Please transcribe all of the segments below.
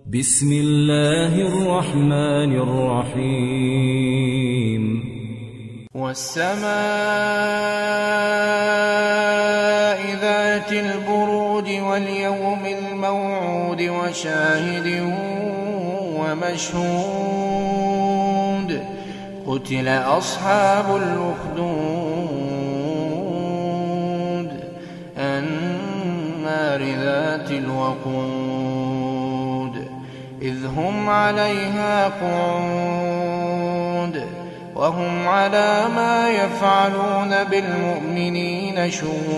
بسم الله الرحمن الرحيم والسماء ذات البروج واليوم الموعود وشاهد ومشهود قتل أصحاب الأخدود النار ذات الوقود إذ هم عليها قعود وهم على ما يفعلون بالمؤمنين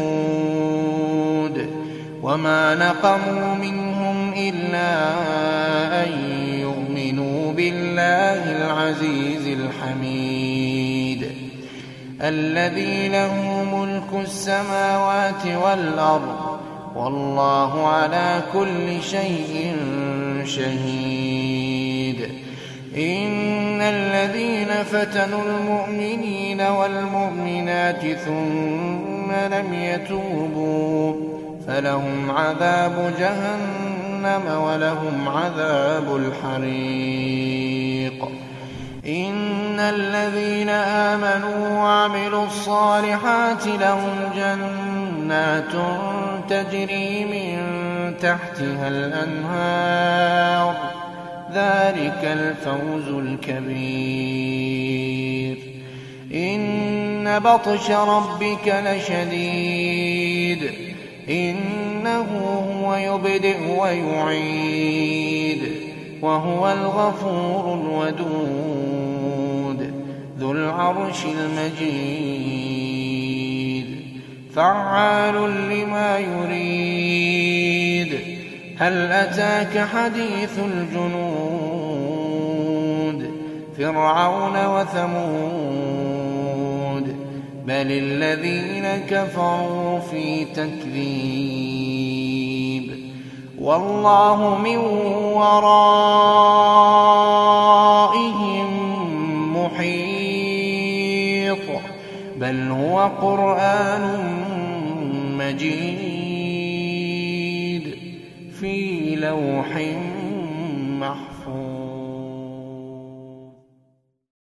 شهود وما نقموا منهم إلا أن يؤمنوا بالله العزيز الحميد الذي له ملك السماوات والأرض والله على كل شيء شهيد إن الذين فتنوا المؤمنين والمؤمنات ثم لم يتوبوا فلهم عذاب جهنم ولهم عذاب الحريق إن الذين آمنوا وعملوا الصالحات لهم جنات تجري من تحتها الأنهار ذلك الفوز الكبير إن بطش ربك لشديد إنه هو يبدئ ويعيد وهو الغفور الودود ذو العرش المجيد فعال لما يريد هل أتاك حديث الجنود فرعون وثمود بل الذين كفروا في تكذيب والله من ورائهم محيط بل هو قرآن مجيد في لوح محفوظ.